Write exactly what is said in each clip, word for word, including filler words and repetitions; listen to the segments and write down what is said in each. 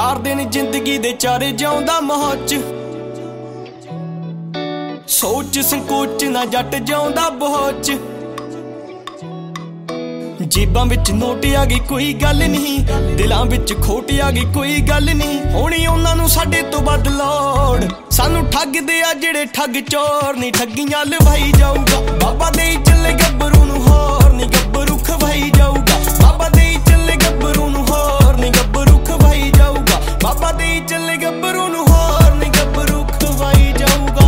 ਚਾਰ दिन जिंदगी दे चारे जाऊंदा मौज सोच संकोच ना जट जाऊंदा बोझ जेबां विच नोट आ गई कोई गल नहीं दिलां विच खोट आ गई कोई गल नहीं होनी उन्हां नूं साडे तो वध लोड़ सानू ठगदे आ जिहड़े ठग चोर नहीं ठगियां लवाई जाऊगा बाबा दे चले गब्बरू नूं होर नहीं गब्बरू खवाई जाऊगा बाबा दे चले गब्बरू नूं होर नहीं गब्बरू खवाई जाऊगा बाबा दे चले गब्बरू नूं होर नहीं गब्बरू खवाई जाऊगा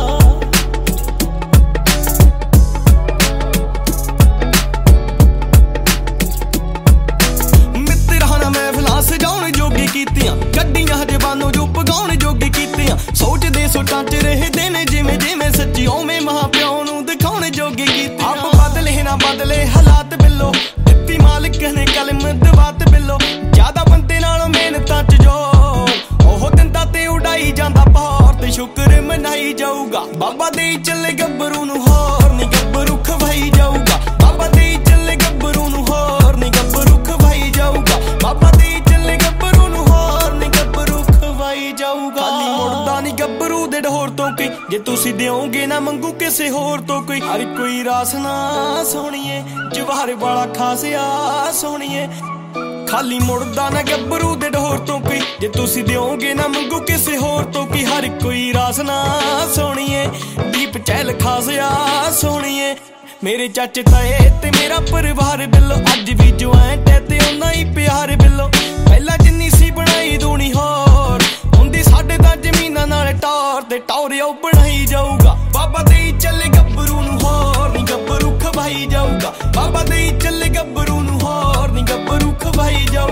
सजाउण जोगी कीतियां गड्डियां जवानों जो पगाउण जोगी कीतियां सोचदे सोचां च रहदे ने जिवें जिवें सच्ची ओवें मां प्यो नूं दिखाउण जोगी कीतियां आप बदले ना बदले हालात बिल्लो दित्ती मालिक ने कलम दवात बिल्लो ज्यादा बंदे नालों मेहनतां च जो ओह दिंदा ते उड़ाई जांदा पार ते शुक्र मनाई जाऊगा बाबा दे चले गब्बरू नूं होर नहीं गब्बरू खवाई जाऊगा बाबा दे चले गब्बरू नूं होर नहीं गब्बरू खवाई जाऊगा बाबा दे खाली मुड़दा नहीं गब्बरू दे ढोर तो कोई जे तुसी देओगे ना मंगू किसे होर तो कोई हर कोई रास ना सोहणीए जवाहर वाला खासिया सोहणीए खाली मुड़दा ना गब्बरू दे ढोर तो कोई जे तुसी देओगे ना मंगू किसे होर तो कोई हर कोई रास ना सोहणीए दीप चहल खासिया सोहणीए मेरे चाचे ताए ते मेरा परिवार बिल्लो अज भी ज्वाइंट है ते उन्ना ही प्यार बिल्लो पहला जिन्नी सी बनाई दूनी होर हुंदी साडे तां जमीनां नाल टौर ते टौर ओ बनाई जाऊगा बाबा दे चले गब्बरू नूं होर नहीं गब्बरू खवाई जाऊगा बाबा दे चले गब्बरू नूं होर नहीं गब्बरू खवाई जाऊगा।